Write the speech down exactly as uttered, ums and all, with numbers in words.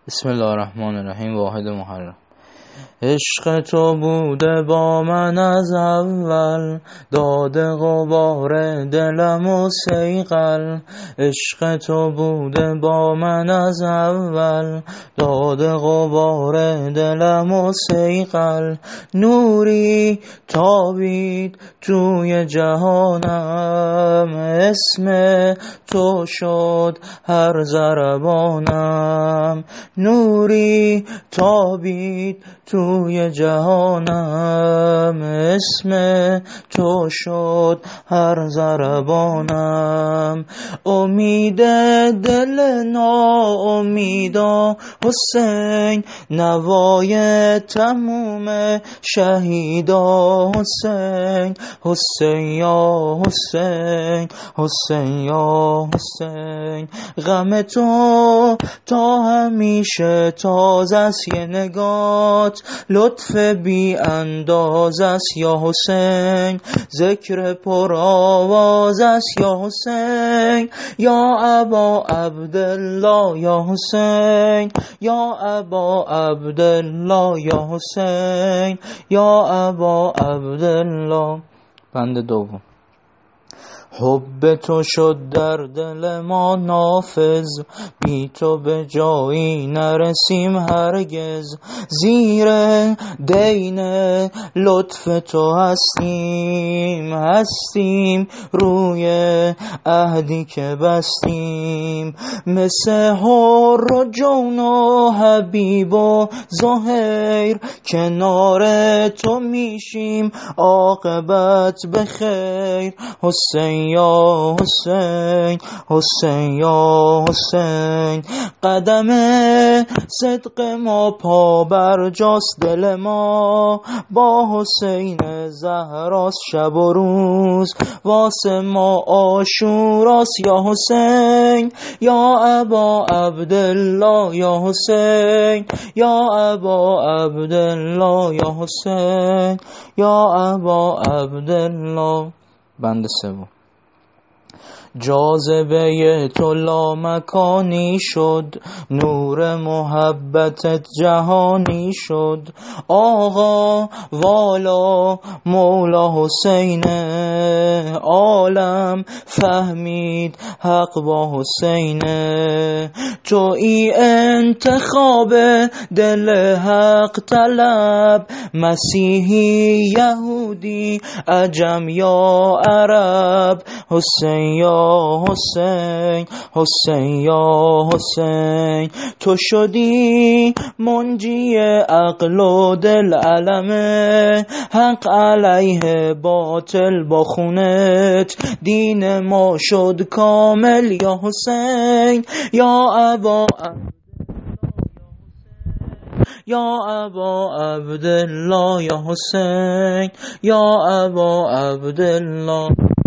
بسم الله الرحمن الرحیم. واحد محرم. عشق تو بوده با من از اول، داده غبار دلم و صیقل. عشق تو بوده با من از اول، داده غبار دلم و صیقل. نوری تابید توی جهانم، اسم تو شد هر ضربانم. نوری تابید توی جهانم، اسم تو شد هر ضربانم. امید دل ناامیدا حسین، نوای تموم شهیدا حسین. حسین یا حسین، حسین یا حسین. غم تو تا همیشه تازه است، یه نگات لطف بی انداز است یا حسین. ذکر پر آواز است یا حسین. یا ابا عبدالله یا حسین، یا ابا عبدالله یا حسین، یا ابا عبدالله. بند دوم. حب تو شد در دل ما نافذ، بی تو به جایی نرسیم هرگز. زیر دین لطف تو هستیم، هستیم روی عهدی که بستیم. مثل حر و جون و حبیب و زهیر، کنار تو میشیم عاقبت بخیر. حسین یا حسین، حسین یا حسین. قدم صدق ما پا بر جاست، دل ما با حسین زهراست شب و روز. واسه ما عاشوراست یا حسین. یا ابا عبدالله یا حسین، یا ابا عبدالله یا حسین، یا ابا عبدالله. بند سوم. جاذبه تو لامکانی شد، نور محبتت جهانی شد. آقا والا مولا حسین عالم، فهمید حق با حسین. تو ای انتخاب دل حق طلب، مسیحی یهودی عجم یا عرب. حسین یا حسین، حسین یا حسین. تو شدی منجی عقل و دل، علم حق علیه باطل. با خونت دین ما شد کامل یا حسین. یا ابا یا ابا عبدالله یا حسین، یا ابا عبدالله.